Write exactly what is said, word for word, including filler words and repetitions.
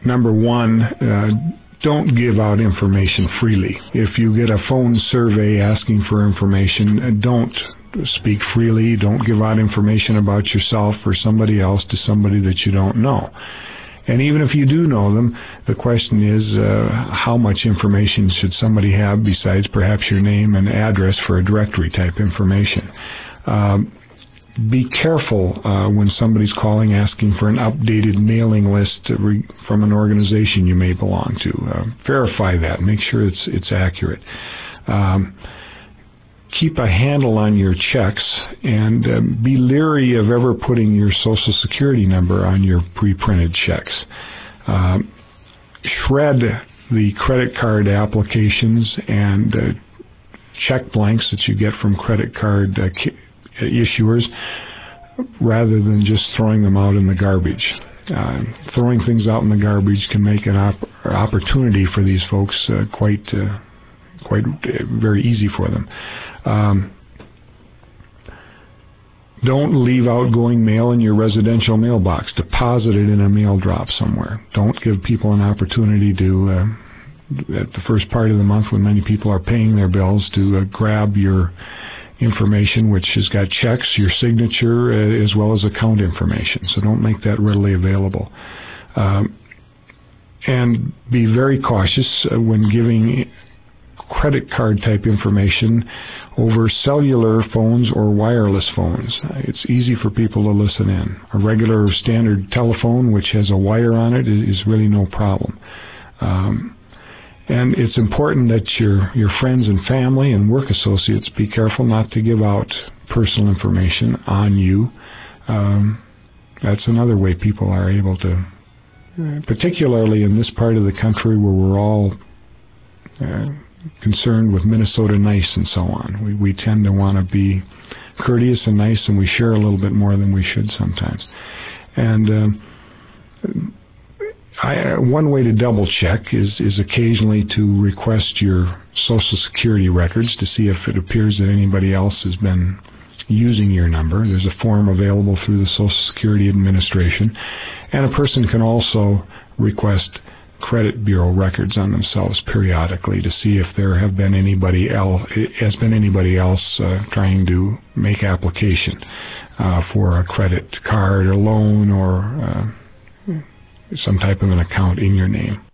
number one, uh, don't give out information freely. If you get a phone survey asking for information, don't speak freely. Don't give out information about yourself or somebody else to somebody that you don't know. And even if you do know them, the question is, uh, how much information should somebody have besides perhaps your name and address for a directory type information? Um, be careful uh, when somebody's calling asking for an updated mailing list re- from an organization you may belong to. Uh, verify that. Make sure it's it's accurate. Um, keep a handle on your checks, and uh, be leery of ever putting your Social Security number on your pre-printed checks. Uh, shred the credit card applications and uh, check blanks that you get from credit card uh, issuers rather than just throwing them out in the garbage. Uh, throwing things out in the garbage can make an op- opportunity for these folks uh, quite uh, quite uh, very easy for them. Um, don't leave outgoing mail in your residential mailbox. Deposit it in a mail drop somewhere. Don't give people an opportunity to, uh, at the first part of the month when many people are paying their bills, to uh, grab your information, which has got checks, your signature, uh, as well as account information. So don't make that readily available. Um, and be very cautious uh, when giving credit card type information over cellular phones or wireless phones. It's easy for people to listen in. A regular standard telephone which has a wire on it is really no problem. Um, and it's important that your your friends and family and work associates be careful not to give out personal information on you. Um, that's another way people are able to, particularly in this part of the country where we're all uh, concerned with Minnesota nice and so on. We we tend to want to be courteous and nice, and we share a little bit more than we should sometimes. And uh, I, one way to double check is, is occasionally to request your Social Security records to see if it appears that anybody else has been using your number. There's a form available through the Social Security Administration, and a person can also request credit bureau records on themselves periodically to see if there have been anybody else has been anybody else uh, trying to make application uh, for a credit card or loan or uh, some type of an account in your name.